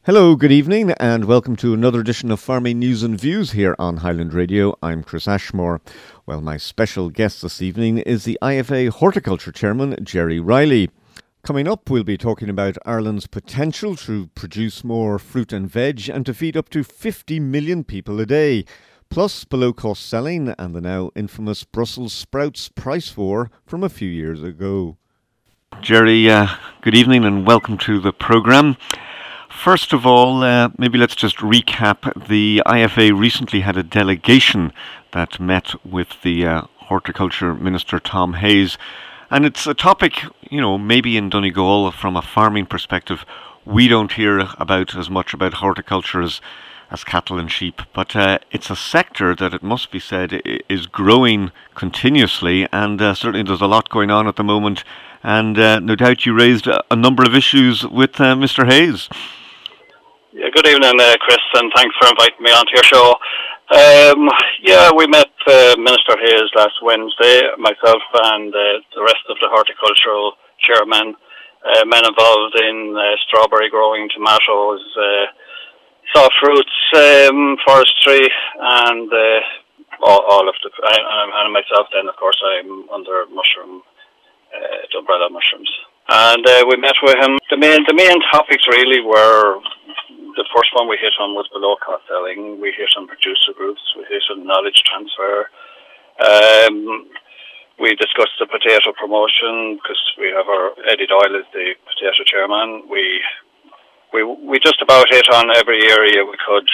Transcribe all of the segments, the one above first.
Hello, good evening, and welcome to another edition of Farming News and Views here on Highland Radio. I'm Chris Ashmore. Well, my special guest this evening is the IFA Horticulture Chairman, Jerry Riley. Coming up, we'll be talking about Ireland's potential to produce more fruit and veg and to feed up to 50 million people a day, plus below-cost selling and the now infamous Brussels sprouts price war from a few years ago. Jerry, good evening and welcome to the programme. First of all, maybe let's just recap. The IFA recently had a delegation that met with the Horticulture Minister Tom Hayes. And it's a topic, maybe in Donegal from a farming perspective, we don't hear about as much about horticulture as cattle and sheep. But it's a sector that, it must be said, is growing continuously. And certainly there's a lot going on at the moment. And no doubt you raised a number of issues with Mr. Hayes. Yeah, good evening, Chris, and thanks for inviting me onto your show. We met Minister Hayes last Wednesday, myself and the rest of the horticultural chairmen, men involved in strawberry growing, tomatoes, soft fruits, forestry, and all of the, and myself then, of course, I'm under mushroom, the umbrella mushrooms. And we met with him. The main topics really were, the first one we hit on was below cost selling. We hit on producer groups. We hit on knowledge transfer. We discussed the potato promotion because we have our Eddie Doyle as the potato chairman. We just about hit on every area we could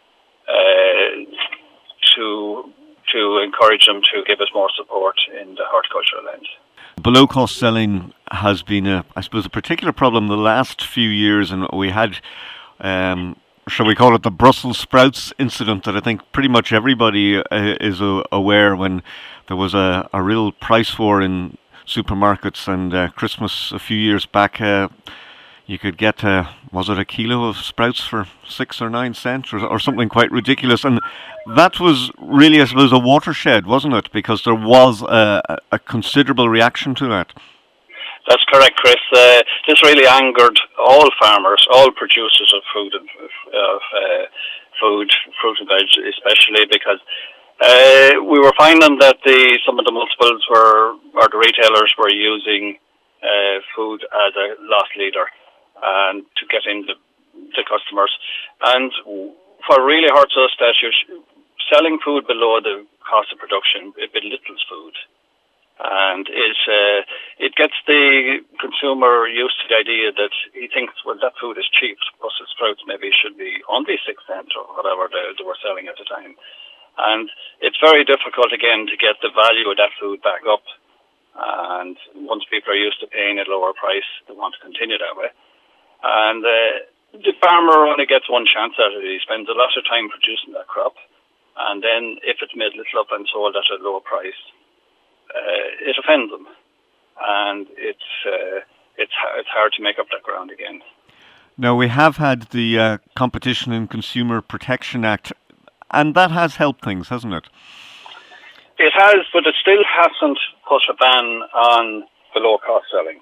to encourage them to give us more support in the horticultural end. Below cost selling has been, a particular problem the last few years, and we had, shall we call it the Brussels sprouts incident that I think pretty much everybody is aware when there was a real price war in supermarkets, and Christmas a few years back you could get, was it a kilo of sprouts for 6 or 9 cents or something quite ridiculous, and that was really, I suppose, a watershed, wasn't it? Because there was a considerable reaction to that. That's correct, Chris. This really angered all farmers, all producers of fruit and veg, especially because we were finding that some of the multiples or the retailers were using food as a loss leader and to get in the customers. And what really hurts us that you're selling food below the cost of production, it belittles food. And it gets the consumer used to the idea that he thinks, well, that food is cheap. Brussels sprouts maybe should be only 6 cents or whatever they were selling at the time. And it's very difficult, again, to get the value of that food back up. And once people are used to paying at a lower price, they want to continue that way. And the farmer only gets one chance at it. He spends a lot of time producing that crop. And then if it's made little up and sold at a lower price, it offends them, and it's hard to make up that ground again. Now, we have had the Competition and Consumer Protection Act, and that has helped things, hasn't it? It has, but it still hasn't put a ban on below cost selling.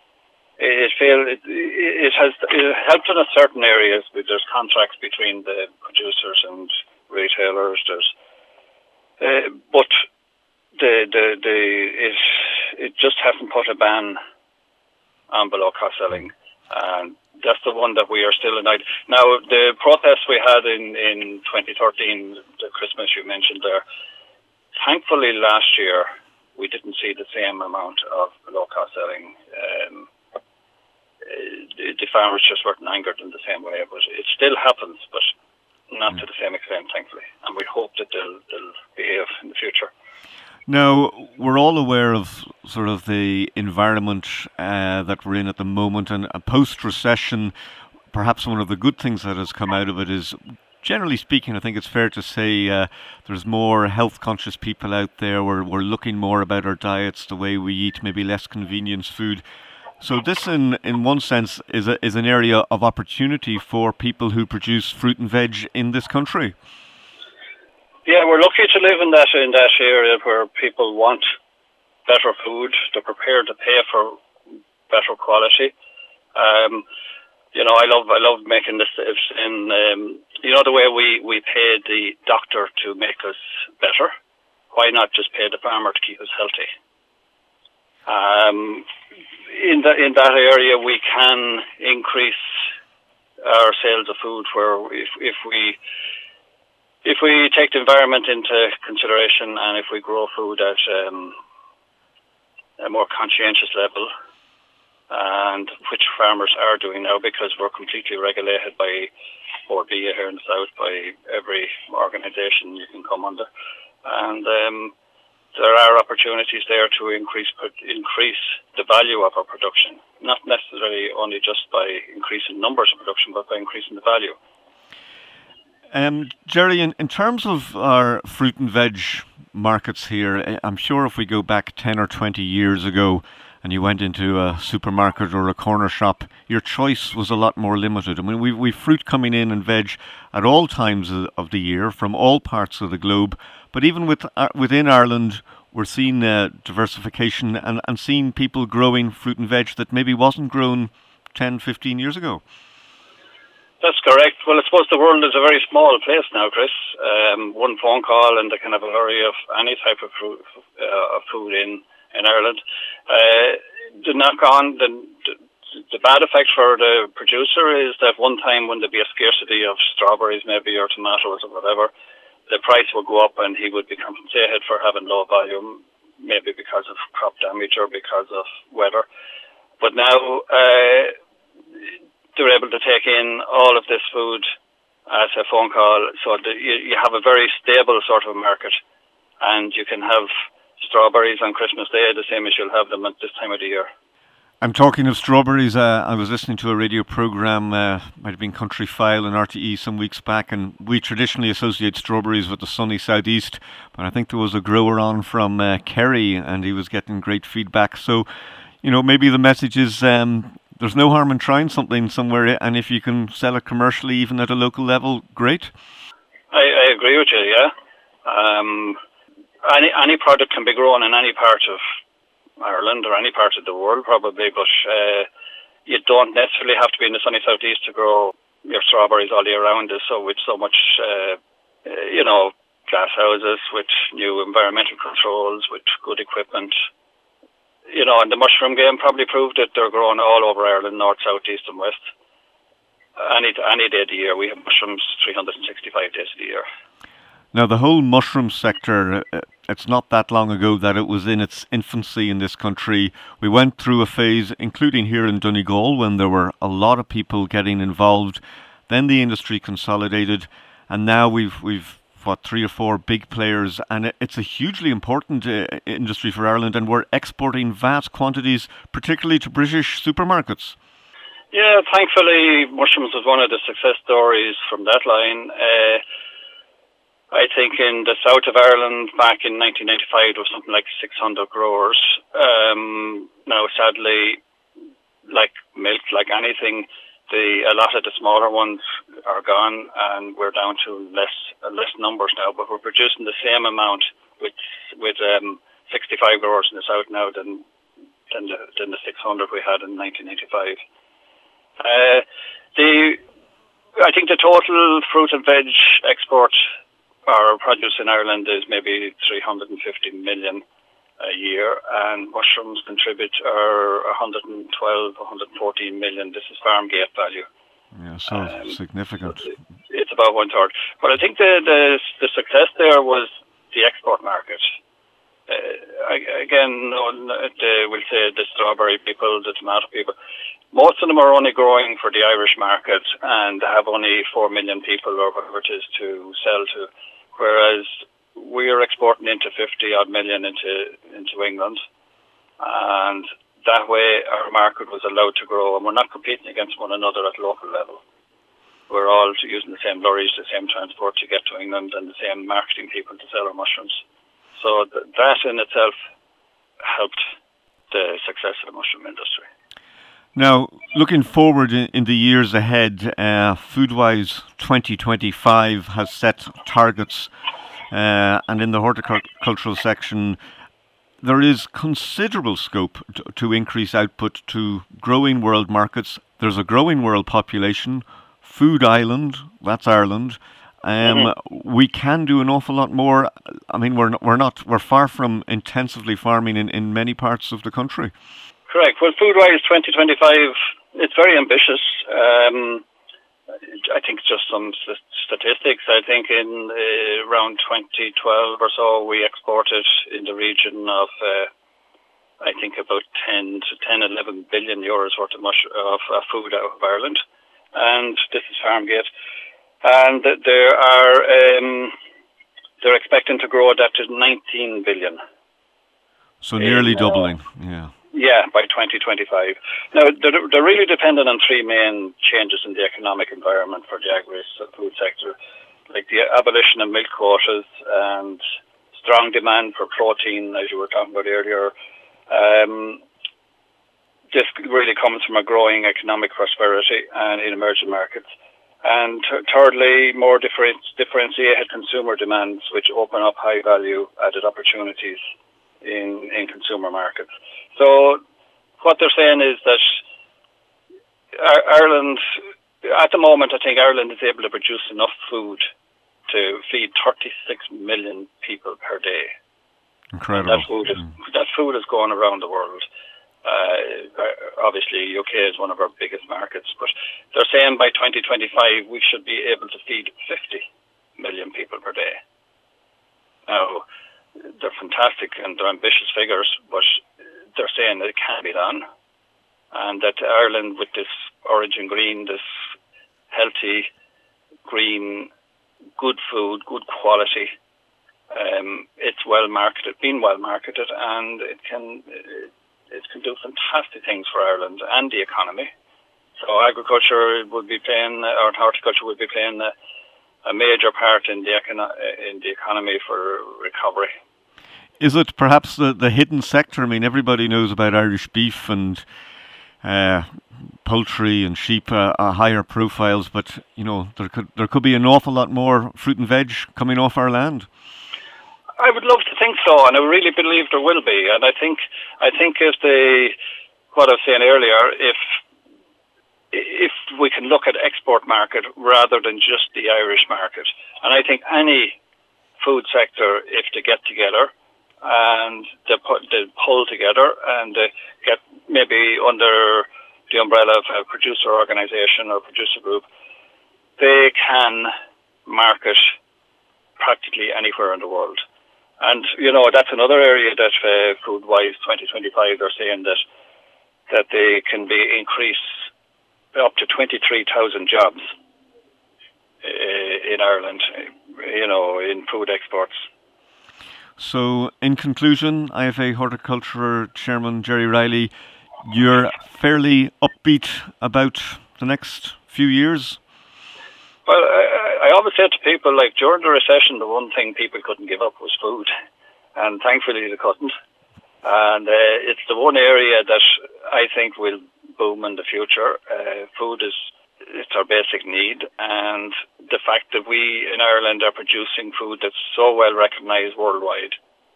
It has helped in certain areas. There's contracts between the producers and retailers. But it just hasn't put a ban on below cost selling, and that's the one that we are still annoyed. Now, the protest we had in 2013, the Christmas you mentioned there, thankfully last year we didn't see the same amount of below cost selling. The farmers just weren't angered in the same way, but it still happens, but not to the same extent, thankfully, and we hope that they'll behave in the future. Now, we're all aware of sort of the environment that we're in at the moment, and a post-recession, perhaps one of the good things that has come out of it is, generally speaking, I think it's fair to say there's more health-conscious people out there. We're looking more about our diets, the way we eat, maybe less convenience food. So this, in one sense, is an area of opportunity for people who produce fruit and veg in this country. Yeah, we're lucky to live in that area where people want better food. They're prepared to pay for better quality. I love making this. The way we pay the doctor to make us better. Why not just pay the farmer to keep us healthy? In that area, we can increase our sales of food. Where if we take the environment into consideration, and if we grow food at a more conscientious level, and which farmers are doing now, because we're completely regulated by Bordbia here in the south, by every organisation you can come under, and there are opportunities there to increase the value of our production, not necessarily only just by increasing numbers of production, but by increasing the value. Jerry, in terms of our fruit and veg markets here, I'm sure if we go back 10 or 20 years ago and you went into a supermarket or a corner shop, your choice was a lot more limited. I mean, we've fruit coming in and veg at all times of the year from all parts of the globe. But even within Ireland, we're seeing diversification and seeing people growing fruit and veg that maybe wasn't grown 10, 15 years ago. That's correct. Well, I suppose the world is a very small place now, Chris. One phone call and they can have a lorry of any type of food in Ireland. The knock-on, the bad effect for the producer is that one time when there'd be a scarcity of strawberries maybe or tomatoes or whatever, the price would go up and he would be compensated for having low volume, maybe because of crop damage or because of weather. But now they're able to take in all of this food at a phone call, so that you have a very stable sort of market, and you can have strawberries on Christmas Day the same as you'll have them at this time of the year. I'm talking of strawberries. I was listening to a radio programme, might have been Country File on RTE some weeks back, and we traditionally associate strawberries with the sunny southeast, but I think there was a grower on from Kerry and he was getting great feedback. So, maybe the message is there's no harm in trying something somewhere, and if you can sell it commercially, even at a local level, great. I agree with you, yeah. Any product can be grown in any part of Ireland or any part of the world probably, but you don't necessarily have to be in the sunny southeast to grow your strawberries all year round. So with so much, glass houses, with new environmental controls, with good equipment, and the mushroom game probably proved that they're grown all over Ireland, north, south, east and west. Any day of the year. We have mushrooms 365 days of the year. Now, the whole mushroom sector, it's not that long ago that it was in its infancy in this country. We went through a phase, including here in Donegal, when there were a lot of people getting involved. Then the industry consolidated, and now we've 3 or 4 big players, and it's a hugely important industry for Ireland, and we're exporting vast quantities, particularly to British supermarkets. Yeah, thankfully, mushrooms was one of the success stories from that line. I think in the south of Ireland back in 1995 there was something like 600 growers. Now, sadly, like milk, like anything, a lot of the smaller ones are gone, and we're down to less numbers now. But we're producing the same amount with 65 growers in the south now than the 600 we had in 1985. I think the total fruit and veg export our produce in Ireland is maybe 350 million a year, and mushrooms contribute 112, 114 million. This is farm gate value. Yeah, so significant. It's about 1/3. But I think the success there was the export market. We'll say the strawberry people, the tomato people. Most of them are only growing for the Irish market and have only 4 million people or whatever it is to sell to, whereas we are exporting into 50 odd million into England, and that way our market was allowed to grow, and we're not competing against one another at local level. We're all using the same lorries, the same transport to get to England, and the same marketing people to sell our mushrooms. So that in itself helped the success of the mushroom industry. Now, looking forward in the years ahead, Foodwise 2025 has set targets, and in the horticultural section, there is considerable scope to increase output to growing world markets. there's a growing world population, food island, that's Ireland. We can do an awful lot more. I mean, we're far from intensively farming in many parts of the country. Correct. Well, food-wise, 2025, it's very ambitious. I think just some statistics. I think in around 2012 or so, we exported in the region of, I think, about 11 billion euros worth of food out of Ireland. And this is Farmgate. And they're expecting to grow that to 19 billion. So nearly doubling, yeah. Yeah, by 2025. Now, they're really dependent on three main changes in the economic environment for the agri-food sector, like the abolition of milk quotas and strong demand for protein, as you were talking about earlier. This really comes from a growing economic prosperity and in emerging markets. And thirdly, more differentiated consumer demands, which open up high-value added opportunities in consumer markets. So what they're saying is that Ireland, at the moment, I think Ireland is able to produce enough food to feed 36 million people per day. Incredible. That food is going around the world. Obviously, UK is one of our biggest markets, but they're saying by 2025 we should be able to feed 50 million people per day. Now, they're fantastic and they're ambitious figures, but they're saying that it can be done, and that Ireland, with this Origin Green, this healthy, green, good food, good quality, it's been well marketed, and it can do fantastic things for Ireland and the economy. So agriculture would be playing, or horticulture would be playing a major part in the economy for recovery. Is it perhaps the hidden sector? I mean, everybody knows about Irish beef and poultry and sheep, higher profiles, but you know there could be an awful lot more fruit and veg coming off our land. I would love to think so, and I really believe there will be. And I think what I was saying earlier, if we can look at export market rather than just the Irish market, and I think any food sector, if they get together and they pull together and get maybe under the umbrella of a producer organisation or producer group, they can market practically anywhere in the world. And, you know, that's another area that Food-Wise 2025, they're saying that they can be increased up to 23,000 jobs in Ireland, you know, in food exports. So, in conclusion, IFA Horticulture Chairman Jerry Riley, you're fairly upbeat about the next few years? Well, I always say to people, like, during the recession, the one thing people couldn't give up was food. And thankfully they couldn't. And it's the one area that I think will boom in the future. Food it's our basic need. And the fact that we in Ireland are producing food that's so well recognised worldwide,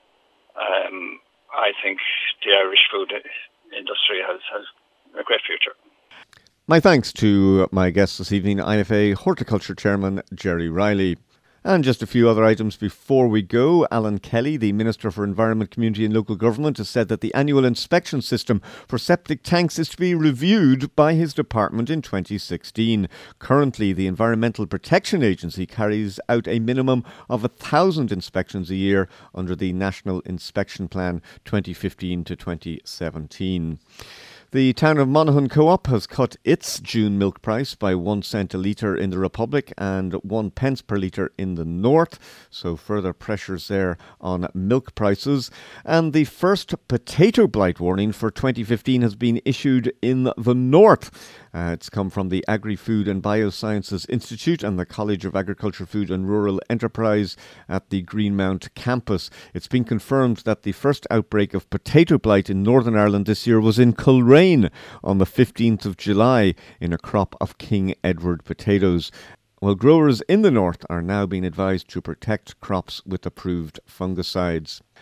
I think the Irish food industry has a great future. My thanks to my guest this evening, IFA Horticulture Chairman Jerry Riley. And just a few other items before we go. Alan Kelly, the Minister for Environment, Community and Local Government, has said that the annual inspection system for septic tanks is to be reviewed by his department in 2016. Currently, the Environmental Protection Agency carries out a minimum of 1,000 inspections a year under the National Inspection Plan 2015 to 2017. The town of Monaghan Co-op has cut its June milk price by 1 cent a litre in the Republic and 1 pence per litre in the North, so further pressures there on milk prices. And the first potato blight warning for 2015 has been issued in the North. It's come from the Agri-Food and Biosciences Institute and the College of Agriculture, Food and Rural Enterprise at the Greenmount campus. It's been confirmed that the first outbreak of potato blight in Northern Ireland this year was in Coleraine on the 15th of July in a crop of King Edward potatoes. Well, growers in the north are now being advised to protect crops with approved fungicides.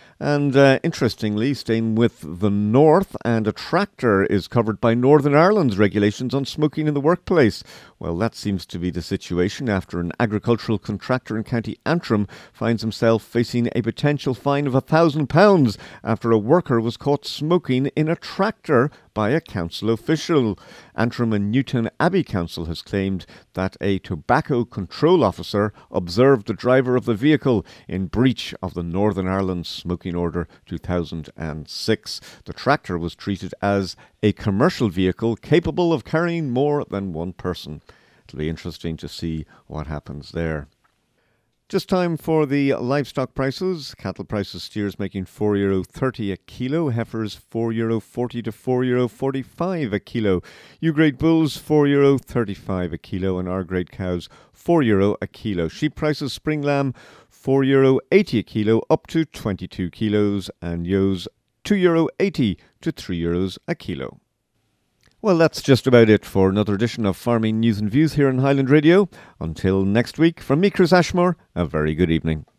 And interestingly, staying with the north, and a tractor is covered by Northern Ireland's regulations on smoking in the workplace. Well, that seems to be the situation after an agricultural contractor in County Antrim finds himself facing a potential fine of £1,000 after a worker was caught smoking in a tractor by a council official. Antrim and Newton Abbey Council has claimed that a tobacco control officer observed the driver of the vehicle in breach of the Northern Ireland Smoking Order 2006. The tractor was treated as a commercial vehicle capable of carrying more than one person. It'll be interesting to see what happens there. Just time for the livestock prices. Cattle prices, steers making €4.30 a kilo, heifers €4.40 to €4.45 a kilo. U-grade bulls €4.35 a kilo, and R-grade cows €4 a kilo. Sheep prices, spring lamb €4.80 a kilo up to 22 kilos, and ewes €2.80 to €3 a kilo. Well, that's just about it for another edition of Farming News and Views here on Highland Radio. Until next week, from me, Chris Ashmore, a very good evening.